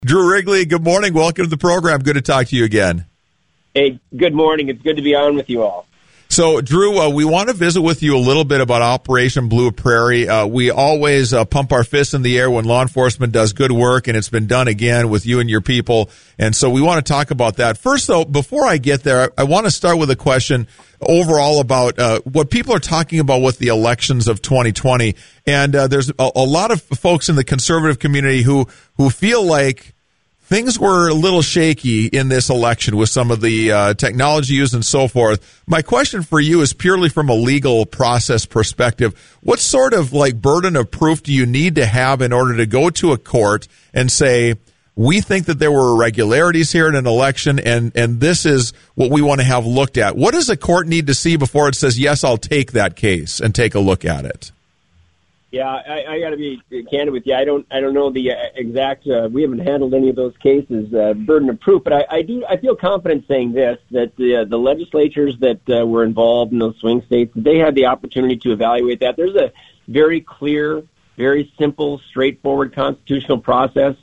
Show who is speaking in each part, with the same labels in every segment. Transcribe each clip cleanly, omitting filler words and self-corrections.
Speaker 1: Drew Wrigley, good morning. Welcome to the program. Good to talk to you again.
Speaker 2: Hey, good morning. It's good to be on with you all.
Speaker 1: So, Drew, we want to visit with you a little bit about Operation Blue Prairie. We always pump our fists in the air when law enforcement does good work, and it's been done again with you and your people. And so we want to talk about that. First, though, before I get there, I want to start with a question overall about what people are talking about with the elections of 2020. And there's a lot of folks in the conservative community who feel like things were a little shaky in this election with some of the technology used and so forth. My question for you is purely from a legal process perspective. What sort of burden of proof do you need to have in order to go to a court and say, we think that there were irregularities here in an election, and this is what we want to have looked at? What does a court need to see before it says, yes, I'll take that case and take a look at it?
Speaker 2: Yeah, I got to be candid with you. I don't know the exact. We haven't handled any of those cases, burden of proof. But I feel confident saying this: that the legislatures that were involved in those swing states, they had the opportunity to evaluate that. There's a very clear, very simple, straightforward constitutional process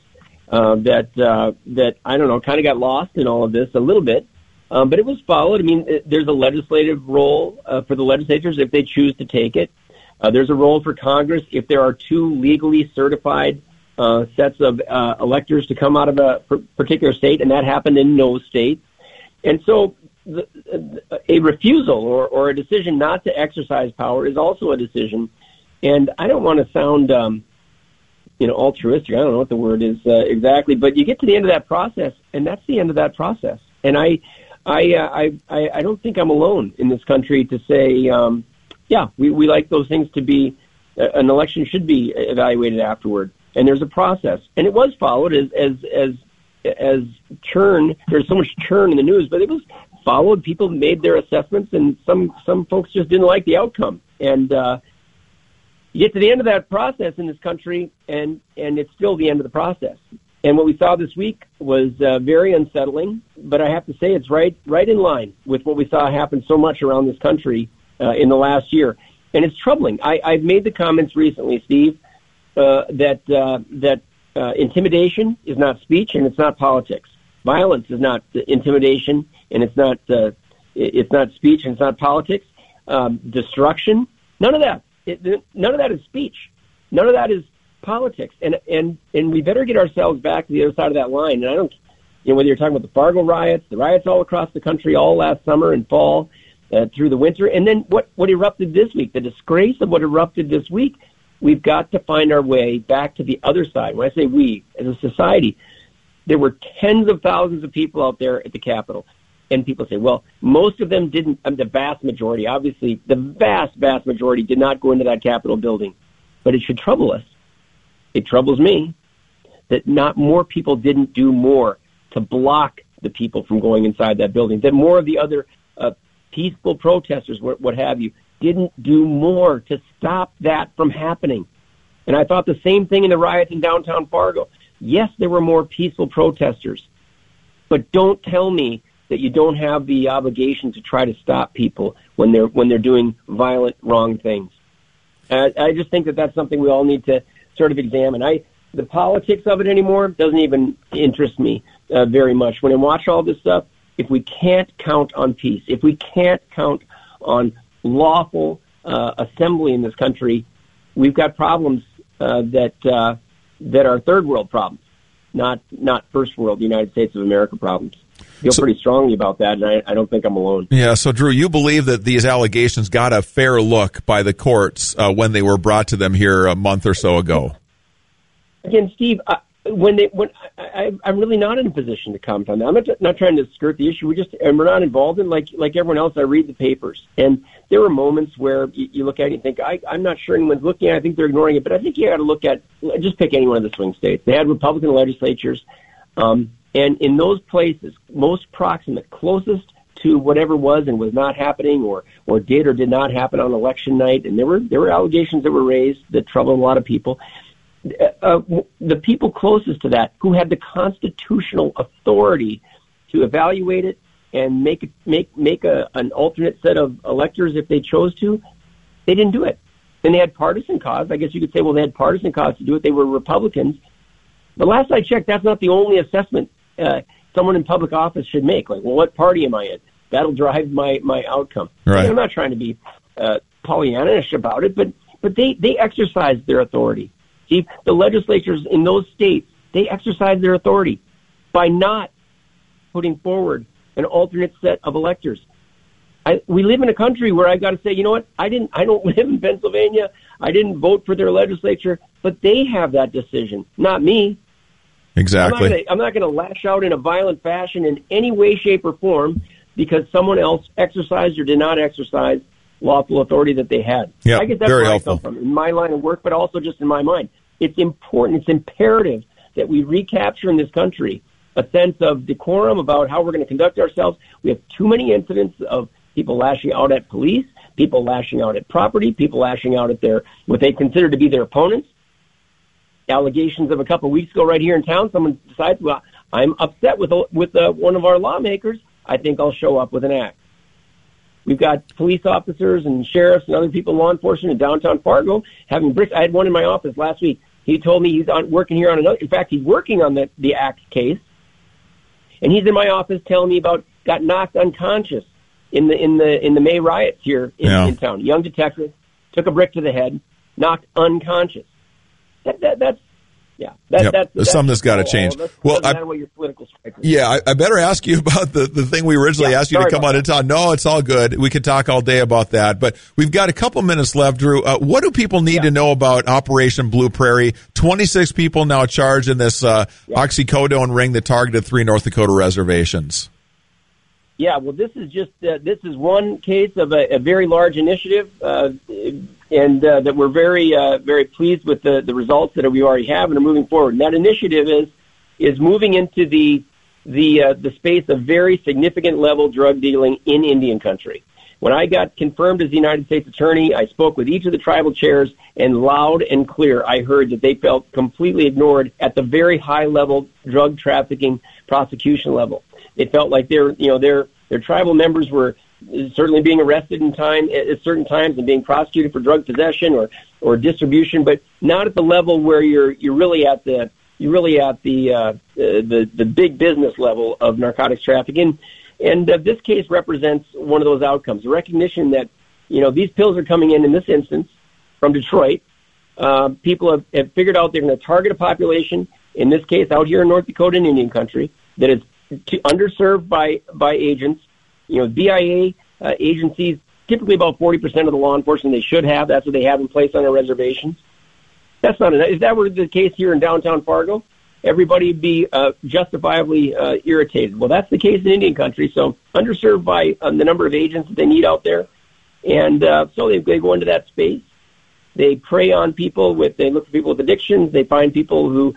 Speaker 2: that I don't know, kind of got lost in all of this a little bit, but it was followed. I mean, there's a legislative role for the legislatures if they choose to take it. There's a role for Congress if there are two legally certified sets of electors to come out of a particular state, and that happened in no states. And so a refusal or a decision not to exercise power is also a decision. And I don't want to sound, altruistic. I don't know what the word is exactly, but you get to the end of that process, and that's the end of that process. And I don't think I'm alone in this country to say, we like those things to be, an election should be evaluated afterward. And there's a process. And it was followed as churn. There's so much churn in the news, but it was followed. People made their assessments, and some folks just didn't like the outcome. And you get to the end of that process in this country, and it's still the end of the process. And what we saw this week was very unsettling, but I have to say it's right in line with what we saw happen so much around this country in the last year. And it's troubling. I've made the comments recently, Steve, that intimidation is not speech and it's not politics. Violence is not intimidation and it's not speech and it's not politics. Destruction, none of that. None of that is speech. None of that is politics. And we better get ourselves back to the other side of that line. And I don't, whether you're talking about the Fargo riots, the riots all across the country all last summer and fall, through the winter, and then what erupted this week, the disgrace of what erupted this week, we've got to find our way back to the other side. When I say we, as a society, there were tens of thousands of people out there at the Capitol. And people say, well, most of them didn't, the vast majority, obviously, the vast majority did not go into that Capitol building. But it should trouble us. It troubles me that not more people didn't do more to block the people from going inside that building, that more of the other peaceful protesters, what have you, didn't do more to stop that from happening. And I thought the same thing in the riots in downtown Fargo. Yes, there were more peaceful protesters, but don't tell me that you don't have the obligation to try to stop people when they're doing violent, wrong things. I just think that that's something we all need to sort of examine. The politics of it anymore doesn't even interest me very much. When I watch all this stuff, if we can't count on peace, if we can't count on lawful assembly in this country, we've got problems that are third world problems, not first world United States of America problems. I feel pretty strongly about that, and I don't think I'm alone. Yeah,
Speaker 1: so Drew, you believe that these allegations got a fair look by the courts when they were brought to them here a month or so ago?
Speaker 2: Again, Steve, I'm really not in a position to comment on that. I'm not trying to skirt the issue. We're not involved in, like everyone else. I read the papers, and there were moments where you look at it and think, I'm not sure anyone's looking at it. I think they're ignoring it, but I think you got to look at, just pick any one of the swing states. They had Republican legislatures, and in those places, most proximate, closest to whatever was and was not happening, or did or did not happen on election night, and there were allegations that were raised that troubled a lot of people. The people closest to that, who had the constitutional authority to evaluate it and make an alternate set of electors if they chose to, they didn't do it. And they had partisan cause. I guess you could say, well, they had partisan cause to do it. They were Republicans. But last I checked, that's not the only assessment someone in public office should make. Like, well, what party am I in? That'll drive my outcome.
Speaker 1: Right.
Speaker 2: I'm not trying to be Pollyannish about it, but they exercise their authority. See, the legislatures in those states, they exercise their authority by not putting forward an alternate set of electors. We live in a country where I've got to say, you know what? I don't live in Pennsylvania. I didn't vote for their legislature, but they have that decision, not me.
Speaker 1: Exactly.
Speaker 2: I'm not going to lash out in a violent fashion in any way, shape, or form because someone else exercised or did not exercise lawful authority that they had.
Speaker 1: Yeah,
Speaker 2: I guess that's
Speaker 1: very
Speaker 2: where
Speaker 1: helpful.
Speaker 2: I come from, in my line of work, but also just in my mind. It's important, it's imperative that we recapture in this country a sense of decorum about how we're going to conduct ourselves. We have too many incidents of people lashing out at police, people lashing out at property, people lashing out at what they consider to be their opponents. Allegations of a couple of weeks ago right here in town, someone decides, well, I'm upset with one of our lawmakers. I think I'll show up with an axe. We've got police officers and sheriffs and other people in law enforcement in downtown Fargo having bricks. I had one in my office last week. He told me he's working here on another. In fact, he's working on the axe case, and he's in my office telling me about got knocked unconscious in the May riots here in town. Young detective took a brick to the head, knocked unconscious. That's
Speaker 1: something that's got to change.
Speaker 2: Well, doesn't matter what your political strike is.
Speaker 1: Yeah, I better ask you about the thing we originally asked you to come on and talk. No, it's all good. We could talk all day about that, but we've got a couple minutes left, Drew. What do people need to know about Operation Blue Prairie? 26 people now charged in this oxycodone ring that targeted 3 North Dakota reservations.
Speaker 2: Yeah, well, this is one case of a very large initiative, and that we're very pleased with the results that we already have and are moving forward. And that initiative is moving into the space of very significant level drug dealing in Indian country. When I got confirmed as the United States Attorney, I spoke with each of the tribal chairs, and loud and clear, I heard that they felt completely ignored at the very high level drug trafficking prosecution level. It felt like their tribal members were certainly being arrested at certain times and being prosecuted for drug possession or distribution, but not at the level where you're really at the big business level of narcotics trafficking. And this case represents one of those outcomes. The recognition that these pills are coming in this instance from Detroit. People have figured out they're going to target a population, in this case out here in North Dakota and Indian country, that is underserved by agents. BIA agencies, typically about 40% of the law enforcement they should have. That's what they have in place on their reservations. That's not enough. If that were the case here in downtown Fargo, everybody would be justifiably irritated. Well, that's the case in Indian country. So underserved by the number of agents that they need out there. And so they go into that space. They prey on people they look for people with addictions. They find people who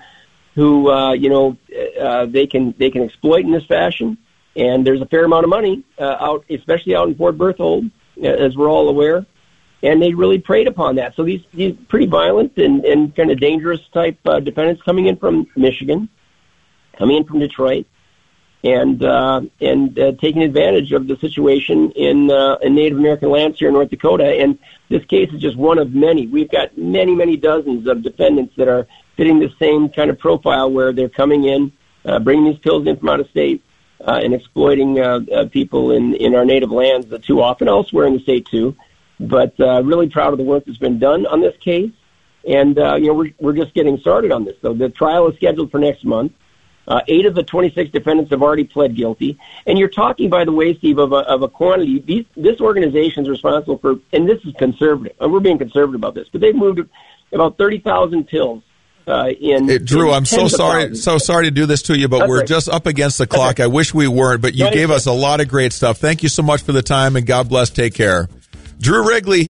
Speaker 2: they can exploit in this fashion, and there's a fair amount of money out, especially out in Fort Berthold, as we're all aware, and they really preyed upon that. So these pretty violent and kind of dangerous type defendants coming in from Michigan, coming in from Detroit, and taking advantage of the situation in Native American lands here in North Dakota. And this case is just one of many. We've got many dozens of defendants that are fitting the same kind of profile where they're coming in, bringing these pills in from out of state, and exploiting people in our native lands too often, elsewhere in the state too. But really proud of the work that's been done on this case. And, we're just getting started on this. So the trial is scheduled for next month. 8 of the 26 defendants have already pled guilty. And you're talking, by the way, Steve, of a quantity. This organization is responsible for, and this is conservative, and we're being conservative about this, but they've moved about 30,000 pills.
Speaker 1: Drew, I'm so sorry to do this to you, but we're just up against the clock. I wish we weren't, but you gave us a lot of great stuff. Thank you so much for the time, and God bless. Take care. Drew Wrigley.